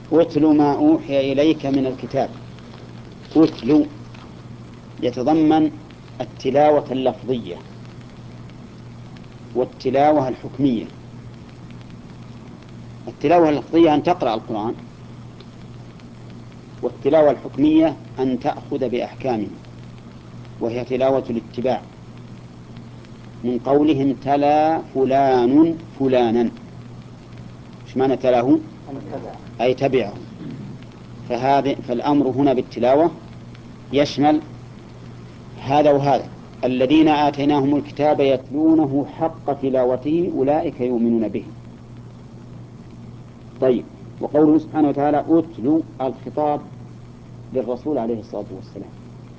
أتل ما أوحي إليك من الكتاب. أتل يتضمن التلاوة اللفظية والتلاوة الحكمية. التلاوة اللفظية أن تقرأ القرآن، والتلاوة الحكمية أن تأخذ بأحكامه، وهي تلاوة الاتباع، من قولهم تلا فلان فلانا. ايش معنى تلاه؟ أي تبعه. فالأمر هنا بالتلاوة يشمل هذا وهذا. الذين آتيناهم الكتاب يتلونه حق تلاوته أولئك يؤمنون به. طيب، وقوله سبحانه وتعالى أتلو، الخطاب للرسول عليه الصلاة والسلام،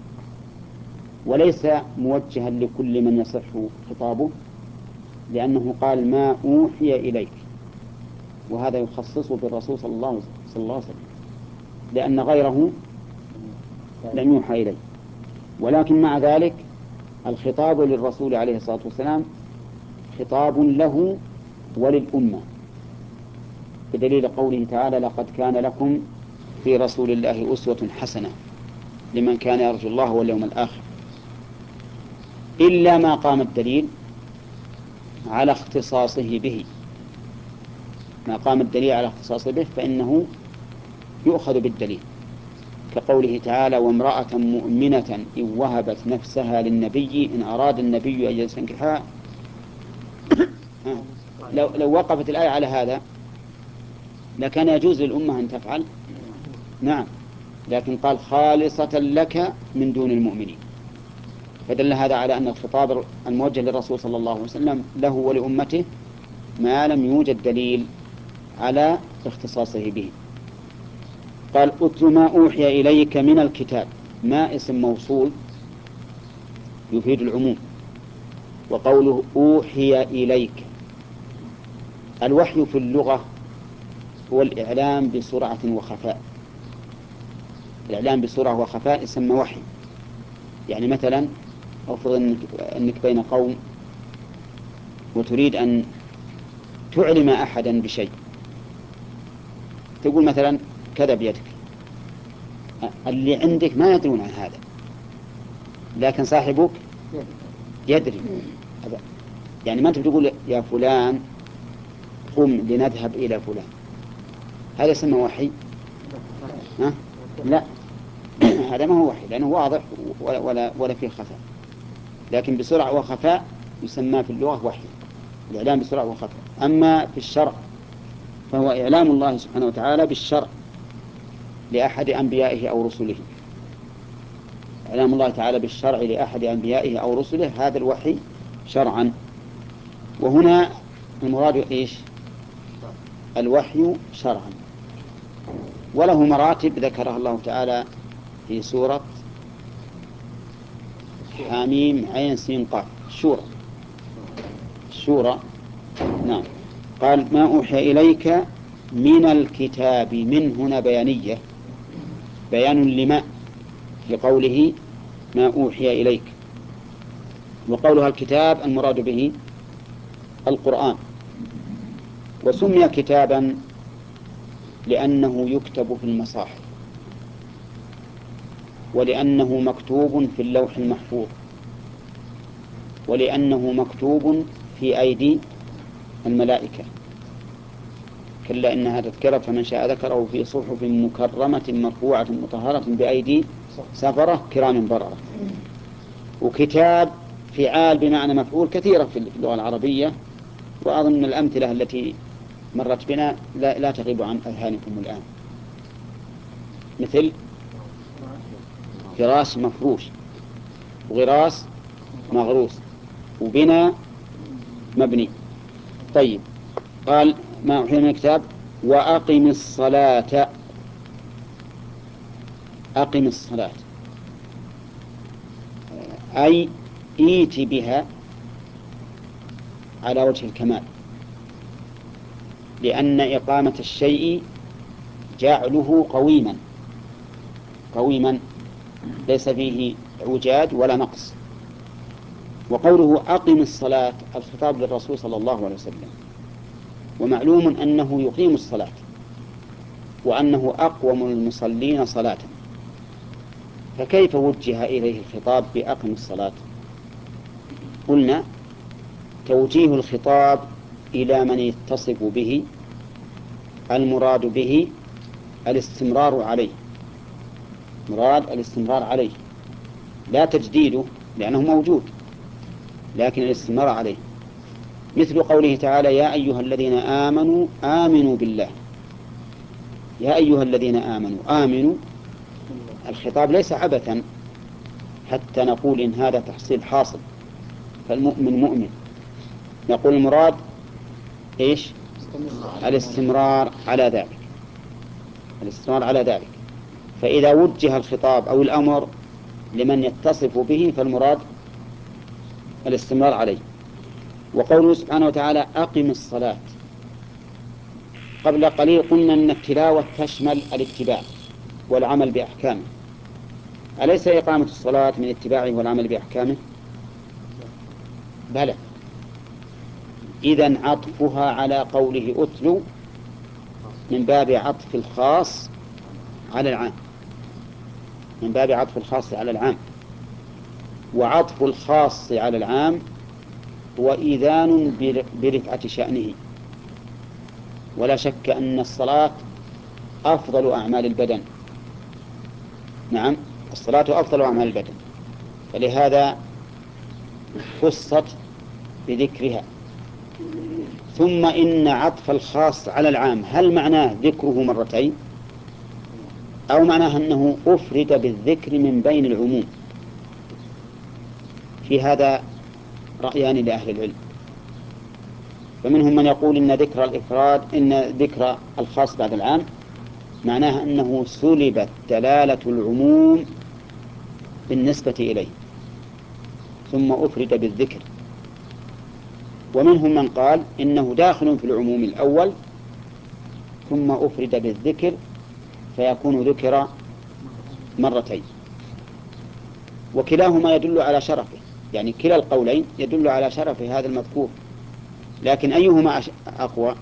وليس موجها لكل من يصح خطابه، لأنه قال ما أوحي إليك، وهذا يخصصه بالرسول صلى الله عليه وسلم، لأن غيره لم يوحى إليه. ولكن مع ذلك الخطاب للرسول عليه الصلاة والسلام خطاب له وللأمة، بدليل قوله تعالى لقد كان لكم في رسول الله أسوة حسنة لمن كان يرجو الله واليوم الآخر، إلا ما قام الدليل على اختصاصه به. ما قام الدليل على اختصاصه به فإنه يؤخذ بالدليل، كقوله تعالى وامرأة مؤمنة إن وهبت نفسها للنبي إن أراد النبي أن يستنكحها. لو وقفت الآية على هذا لكان يجوز للأمة أن تفعل، نعم، لكن قال خالصة لك من دون المؤمنين، فدل هذا على أن الخطاب الموجه للرسول صلى الله عليه وسلم له ولأمته ما لم يوجد دليل على اختصاصه به. قال أتل ما أوحي إليك من الكتاب. ما اسم موصول يفيد العموم، وقوله أوحي إليك. الوحي في اللغة هو الإعلام بسرعة وخفاء. الإعلام بسرعة وخفاء يسمى وحي. يعني مثلا أفرض أنك بين قوم وتريد أن تعلم أحدا بشيء، تقول مثلا كذا بيدك، اللي عندك ما يدرون عن هذا، لكن صاحبك يدري. يعني ما أنت بتقول يا فلان قم لنذهب إلى فلان، هذا يسمى وحي؟ لا هذا ما هو وحي، لأنه واضح ولا فيه خفاء، لكن بسرعة وخفاء يسمى في اللغة وحي، الإعلام بسرعة وخفاء. أما في الشرع فهو إعلام الله سبحانه وتعالى بالشرع لأحد أنبيائه أو رسله. إعلام الله تعالى بالشرع لأحد أنبيائه أو رسله هذا الوحي شرعا. وهنا المراد إيش؟ الوحي شرعا، وله مراتب ذكرها الله تعالى في سورة حميم عين سين قاف، الشورى. نعم. قال ما أوحي إليك من الكتاب، من هنا بيانية، بيان لما لقوله ما أوحي إليك. وقولها الكتاب المراد به القرآن، وسمي كتابا لأنه يكتب في المصاحف، ولأنه مكتوب في اللوح المحفوظ، ولأنه مكتوب في أيدي الملائكة. كلا إنها تذكرة فمن شاء ذكره في صحف مكرمة مرفوعة مطهرة بأيدي سفرة كرام بررة. وكتاب فعال بمعنى مفعول كثيرة في اللغة العربية، وأظن الأمثلة التي مرت بنا لا تغيب عن أذهانكم الآن، مثل فراش مفروش، وغراس مغروس، وبنا مبني. طيب، قال ما أوحي من الكتاب وأقم الصلاة. أقم الصلاة أي إيت بها على وجه الكمال، لأن إقامة الشيء جعله قويما ليس فيه اعوجاج ولا نقص. وقوله أقم الصلاة الخطاب للرسول صلى الله عليه وسلم، ومعلوم أنه يقيم الصلاة، وأنه أقوم المصلين صلاة، فكيف وجه إليه الخطاب بأقم الصلاة؟ قلنا توجيه الخطاب إلى من يتصف به المراد به الاستمرار عليه، مراد الاستمرار عليه لا تجديده لأنه موجود، لكن الاستمرار عليه، مثل قوله تعالى يا أيها الذين آمنوا آمنوا بالله. يا أيها الذين آمنوا، آمنوا الخطاب ليس عبثا حتى نقول إن هذا تحصيل حاصل فالمؤمن مؤمن، نقول المراد إيش؟ الاستمرار على ذلك، الاستمرار على ذلك. فإذا وجه الخطاب أو الأمر لمن يتصف به فالمراد الاستمرار عليه. وقوله سبحانه وتعالى أقم الصلاة، قبل قليل قلنا أن التلاوة تشمل الاتباع والعمل بأحكامه، أليس إقامة الصلاة من اتباعه والعمل بأحكامه؟ بلى، إذن عطفها على قوله أتلو من باب عطف الخاص على العام، من باب عطف الخاص على العام، وعطف الخاص على العام هو إيذان برفعة شأنه. ولا شك أن الصلاة أفضل أعمال البدن، نعم الصلاة أفضل أعمال البدن، فلهذا خصت بذكرها. ثم إن عطف الخاص على العام هل معناه ذكره مرتين أو معناه أنه أفرد بالذكر من بين العموم؟ في هذا رأيان لأهل العلم، فمنهم من يقول إن ذكر الإفراد، إن ذكر الخاص بعد العام معناه أنه سلبت دلالة العموم بالنسبة إليه ثم أفرد بالذكر. ومنهم من قال إنه داخل في العموم الأول ثم أفرد بالذكر فيكون ذكر مرتين، وكلاهما يدل على شرفه، يعني كلا القولين يدل على شرف هذا المذكور، لكن أيهما أقوى؟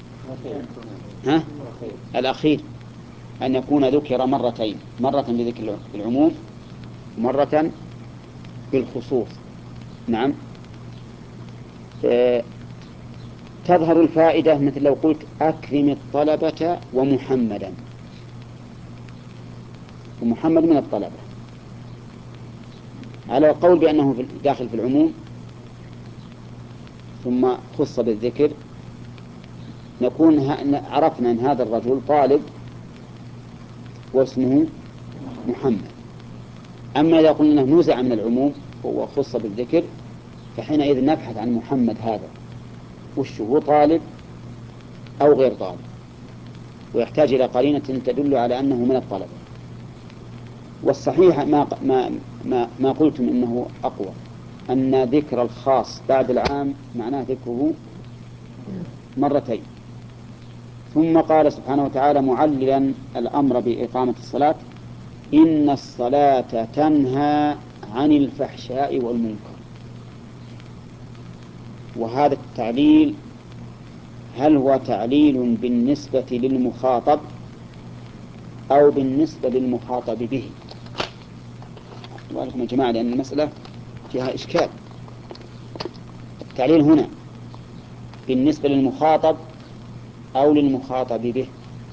الأخير، أن يكون ذكر مرتين، مرة بذكر العموم ومرة بالخصوص. نعم. تظهر الفائدة مثل لو قلت أكرم الطلبة ومحمدا، ومحمد من الطلبة، على القول بأنه داخل في العموم ثم خص بالذكر نكون عرفنا أن هذا الرجل طالب واسمه محمد. أما إذا قلنا أنه نزع من العموم وخص بالذكر فحينئذ نبحث عن محمد هذا وش هو، طالب أو غير طالب، ويحتاج إلى قرينة تدل على أنه من الطلبة. والصحيح ما قلتم إنه أقوى، أن ذكر الخاص بعد العام معناه ذكره مرتين. ثم قال سبحانه وتعالى معللا الأمر بإقامة الصلاة إن الصلاة تنهى عن الفحشاء والمنكر. وهذا التعليل هل هو تعليل بالنسبة للمخاطب أو بالنسبة للمخاطب به؟ وعليكم يا جماعة لأن المسألة فيها إشكال. التعليل هنا بالنسبة للمخاطب أو للمخاطب به؟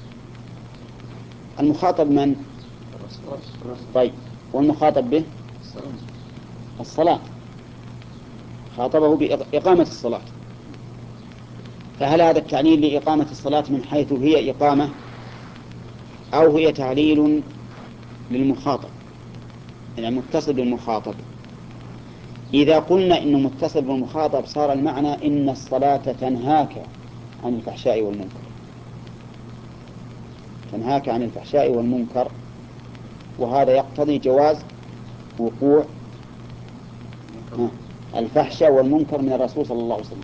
المخاطب من؟ طيب، والمخاطب به؟ الصلاة، خاطبه بإقامة الصلاة. فهل هذا التعليل لإقامة الصلاة من حيث هي إقامة أو هي تعليل للمخاطب، يعني متصل بالمخاطب؟ إذا قلنا إنه متصل بالمخاطب صار المعنى إن الصلاة تنهاك عن الفحشاء والمنكر، تنهاك عن الفحشاء والمنكر، وهذا يقتضي جواز وقوع الفحشاء والمنكر من الرسول صلى الله عليه وسلم.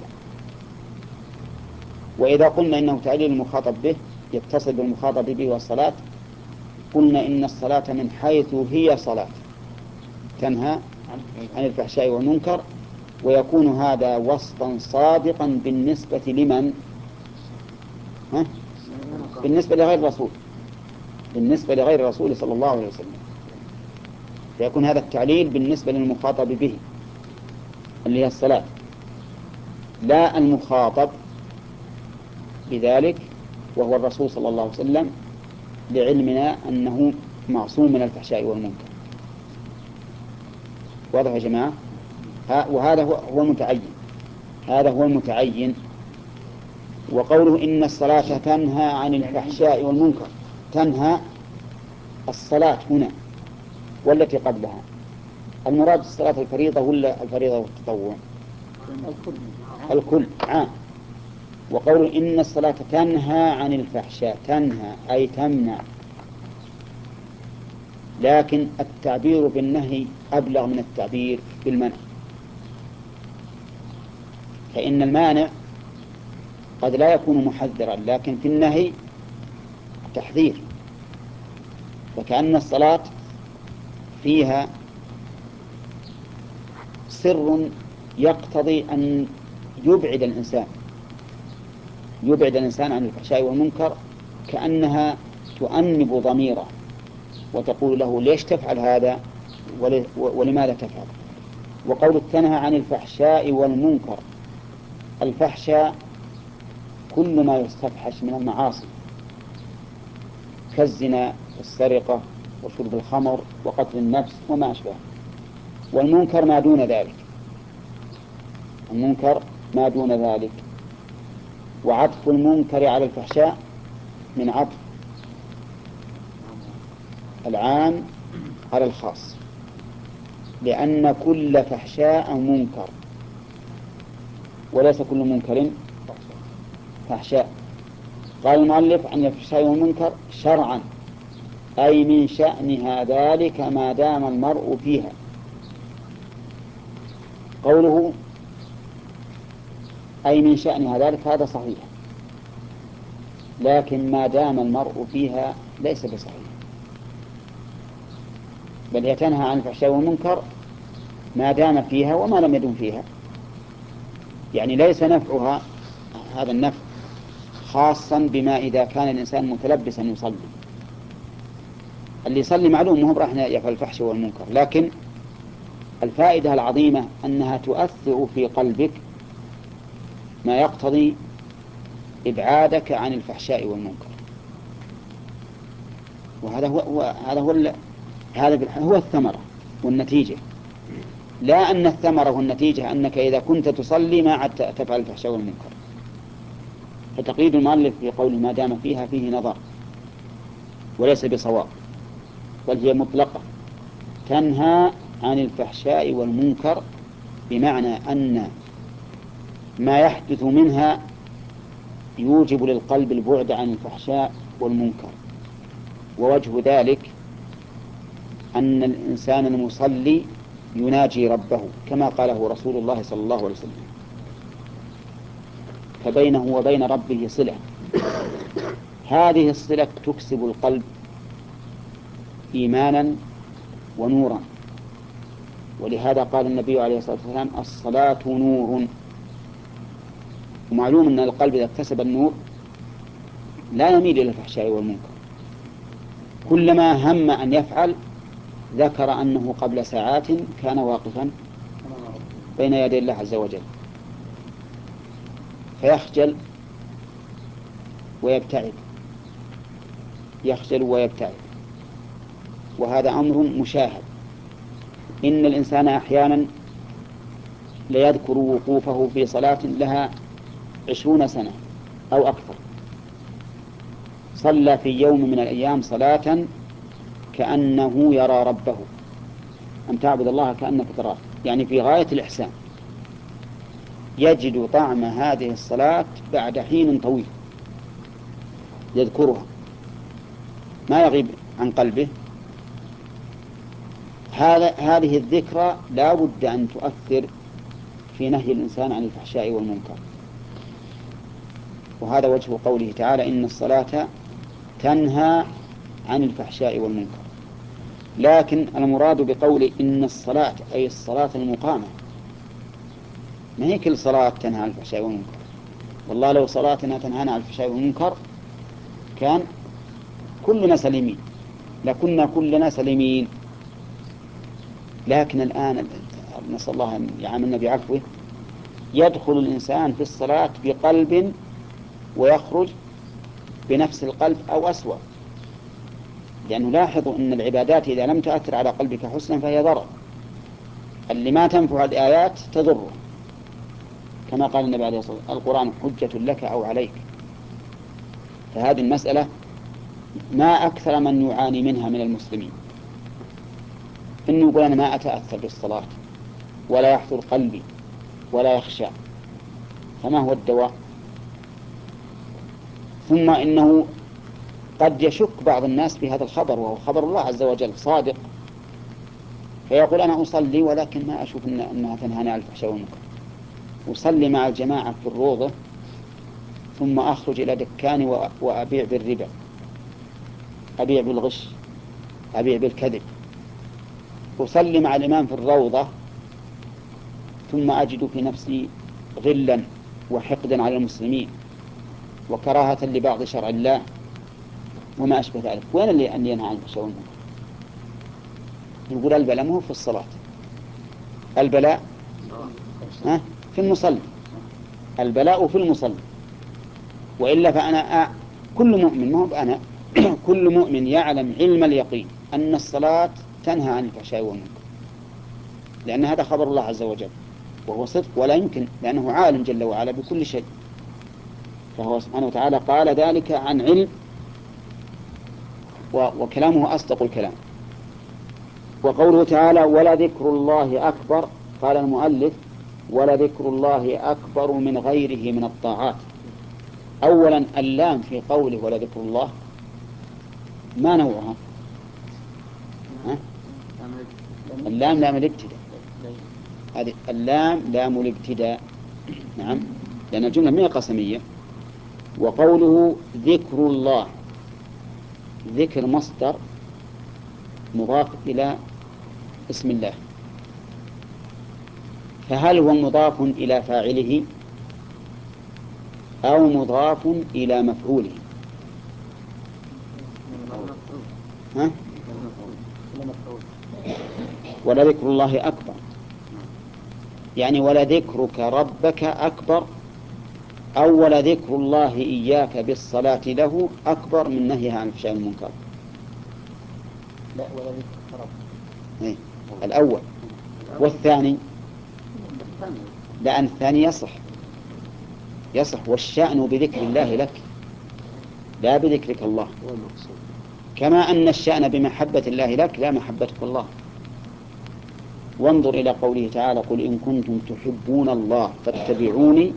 وإذا قلنا إنه تعليل المخاطب به يتصل بالمخاطب به والصلاة، قلنا إن الصلاة من حيث هي صلاة تنهى عن الفحشاء والمنكر، ويكون هذا وصفا صادقا بالنسبة لمن؟ بالنسبة لغير الرسول، بالنسبة لغير الرسول صلى الله عليه وسلم، فيكون هذا التعليل بالنسبة للمخاطب به اللي هي الصلاة، لا المخاطب بذلك وهو الرسول صلى الله عليه وسلم، لعلمنا أنه معصوم من الفحشاء والمنكر. واضح يا جماعة؟ وهذا هو المتعين، هذا هو المتعين. وقوله إن الصلاة تنهى عن الفحشاء والمنكر، تنهى الصلاة هنا والتي قبلها، المراد الصلاة الفريضة ولا الفريضة والتطوع؟ الكل عام. وقول إن الصلاة تنهى عن الفحشاء، تنهى أي تمنع، لكن التعبير بالنهي أبلغ من التعبير بالمنع، فإن المانع قد لا يكون محذرا، لكن في النهي تحذير. وكأن الصلاة فيها سر يقتضي أن يبعد الإنسان عن الفحشاء والمنكر، كأنها تؤنب ضميره وتقول له ليش تفعل هذا ولماذا تفعل. وقول تنهى عن الفحشاء والمنكر، الفحشاء كل ما يستفحش من المعاصي كالزنا والسرقة وشرب الخمر وقتل النفس وما أشبه، والمنكر ما دون ذلك، المنكر ما دون ذلك. وعطف المنكر على الفحشاء من عطف العام على الخاص، لأن كل فحشاء منكر وليس كل منكر فحشاء. قال المؤلف عن الفحشاء والمنكر شرعا، أي من شأنها ذلك ما دام المرء فيها. قوله أي من شأنها ذلك هذا صحيح، لكن ما دام المرء فيها ليس بصحيح، بل هي تنهى عن الفحشاء والمنكر ما دام فيها وما لم يدم فيها. يعني ليس نفعها هذا النفع خاصا بما إذا كان الإنسان متلبسا يصلي. اللي يصلي معلوم أنه راح يفعل الفحش والمنكر، لكن الفائدة العظيمة أنها تؤثر في قلبك ما يقتضي إبعادك عن الفحشاء والمنكر. وهذا هو الثمرة والنتيجة، لا أن الثمرة والنتيجة أنك إذا كنت تصلي ما عدت تفعل الفحشاء والمنكر. فتقييد المؤلف في قوله ما دام فيها فيه نظر وليس بصواب، بل هي مطلقة تنهى عن الفحشاء والمنكر، بمعنى أن ما يحدث منها يوجب للقلب البعد عن الفحشاء والمنكر. ووجه ذلك أن الإنسان المصلي يناجي ربه كما قاله رسول الله صلى الله عليه وسلم، فبينه وبين ربه صلة، هذه الصلة تكسب القلب إيمانا ونورا. ولهذا قال النبي عليه الصلاة والسلام الصلاة نور. ومعلوم أن القلب إذا اكتسب النور لا يميل إلى الفحشاء والمنكر، كلما هم أن يفعل ذكر أنه قبل ساعات كان واقفا بين يدي الله عز وجل، فيخجل ويبتعد، يخجل ويبتعد. وهذا أمر مشاهد. إن الإنسان أحيانا ليذكر وقوفه في صلاة لها 20 سنة أو أكثر، صلى في يوم من الأيام صلاة كأنه يرى ربه، أن تعبد الله كأنك تراه، يعني في غاية الإحسان، يجد طعم هذه الصلاة بعد حين طويل يذكرها ما يغيب عن قلبه. هذه الذكرى لا بد أن تؤثر في نهي الإنسان عن الفحشاء والمنكر. وهذا وجه قوله تعالى إن الصلاة تنهى عن الفحشاء والمنكر. لكن المراد بقول إن الصلاة أي الصلاة المقامة، ما هي كل صلاة تنهى عن الفحشاء والمنكر. والله لو صلاتنا تنهانا عن الفحشاء والمنكر كان كلنا سليمين، لكنا كلنا سليمين. لكن الآن نسأل الله أن يعاملنا بعفوه، يدخل الإنسان في الصلاة بقلب ويخرج بنفس القلب أو أسوأ. لأنه لاحظوا أن العبادات إذا لم تؤثر على قلبك حسنا فهي ضرر. اللي ما تنفع الآيات تضره، كما قال النبي عليه الصلاة والسلام: القرآن حجة لك أو عليك. فهذه المسألة ما أكثر من يعاني منها من المسلمين، إنه يقول أنا ما أتأثر بالصلاة ولا يحضر قلبي ولا يخشى. فما هو الدواء؟ ثم إنه قد يشك بعض الناس في هذا الخبر، وهو خبر الله عز وجل صادق، فيقول أنا أصلي ولكن ما أشوف أنها تنهاني عن الفحشاء والمنكر. أصلي مع الجماعة في الروضة ثم أخرج إلى دكاني وأبيع بالربا، أبيع بالغش، أبيع بالكذب. أصلي مع الإمام في الروضة ثم أجد في نفسي غلا وحقدا على المسلمين وكراهة لبعض شرع الله وما أشبه ذلك. وين اللي ينهى عن الفحشاء والمنكر؟ يقول البلاء مو في الصلاة، البلاء في المصلي، البلاء في المصلي. وإلا فأنا كل مؤمن، ما هو أنا كل مؤمن يعلم علم اليقين أن الصلاة تنهى عن الفحشاء والمنكر، لأن هذا خبر الله عز وجل وهو صدق ولا يمكن، لأنه عالم جل وعلا بكل شيء. فهو سبحانه وتعالى قال ذلك عن علم، وكلامه أصدق الكلام. وقوله تعالى: ولذكر الله أكبر، قال المؤلف: ولذكر الله أكبر من غيره من الطاعات. أولا اللام في قوله ولذكر الله ما نوعها؟ اللام لام الابتداء، هذه اللام لام الابتداء، نعم، لأن الجملة ما هي قسمية. وقوله ذكر الله، ذكر مصدر مضاف إلى اسم الله، فهل هو مضاف إلى فاعله أو مضاف إلى مفعوله؟ ولذكر الله أكبر، يعني ولذكرك ربك أكبر، أو ولذكر الله إياك بالصلاة له أكبر من نهيها عن الفحشاء والمنكر. لا، ولذكرك ربك الأول. والثاني لأن الثاني يصح، والشأن بذكر الله لك لا بذكرك الله، كما أن الشأن بمحبة الله لك لا محبتك الله. وانظر إلى قوله تعالى: قل إن كنتم تحبون الله فاتبعوني،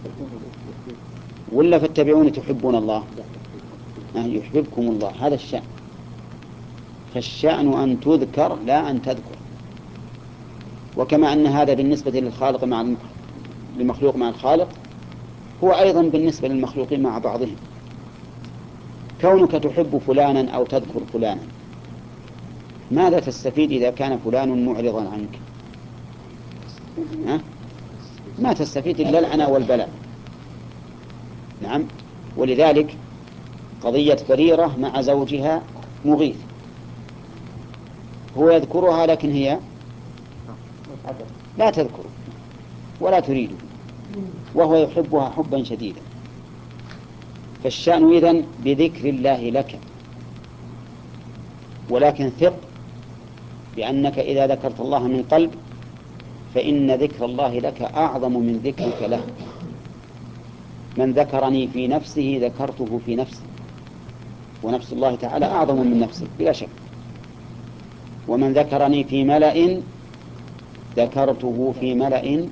ولا فاتبعوني تحبون الله؟ يحببكم الله، هذا الشأن. فالشأن أن تذكر لا أن تذكر. وكما أن هذا بالنسبة للخالق مع المخلوق مع الخالق، هو أيضا بالنسبة للمخلوقين مع بعضهم. كونك تحب فلانا أو تذكر فلانا، ماذا تستفيد إذا كان فلان معرضا عنك؟ ما تستفيد إلا العنى والبلاء. نعم. ولذلك قضية بريرة مع زوجها مغيث، هو يذكرها لكن هي لا تذكره ولا تريده، وهو يحبها حبا شديدا. فالشأن إذن بذكر الله لك، ولكن ثق بأنك إذا ذكرت الله من قلب فإن ذكر الله لك أعظم من ذكرك له. من ذكرني في نفسه ذكرته في نفسي، ونفس الله تعالى أعظم من نفسه بلا شك. ومن ذكرني في ملأ ذكرته في ملأ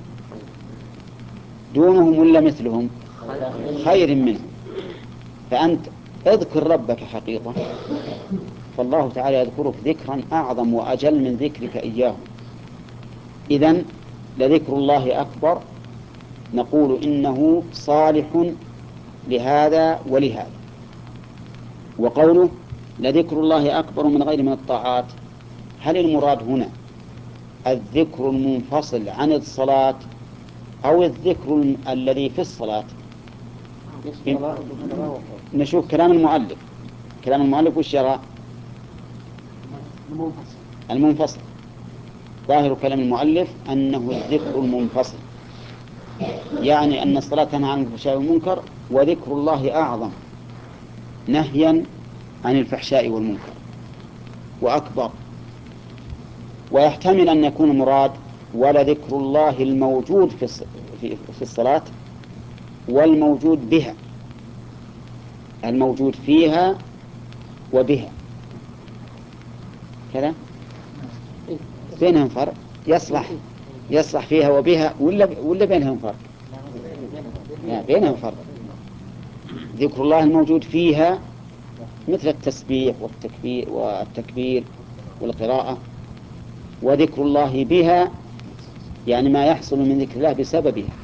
دونهم ولا مثلهم خير منهم. فأنت اذكر ربك حقيقة، فالله تعالى يذكرك ذكرا أعظم وأجل من ذكرك إياه. إذن لذكر الله أكبر، نقول إنه صالح لهذا ولهذا. وقوله لذكر الله أكبر من غير من الطاعات، هل المراد هنا الذكر المنفصل عن الصلاة أو الذكر الذي في الصلاة؟ نشوف كلام المؤلف. كلام المؤلف وش يرى؟ المنفصل. ظاهر كلام المؤلف أنه الذكر المنفصل، يعني أن الصلاة تنهى عن الفحشاء والمنكر، وذكر الله أعظم نهيا عن الفحشاء والمنكر وأكبر. ويحتمل أن يكون مراد ولذكر الله الموجود في الصلاة والموجود بها، الموجود فيها وبها كذا، بينهم فرق. يصلح فيها وبها ولا بينهم فرق؟ لا، بينهم فرق. ذكر الله الموجود فيها مثل التسبيح والتكبير والقراءة، وذكر الله بها يعني ما يحصل من ذكر الله بسببها.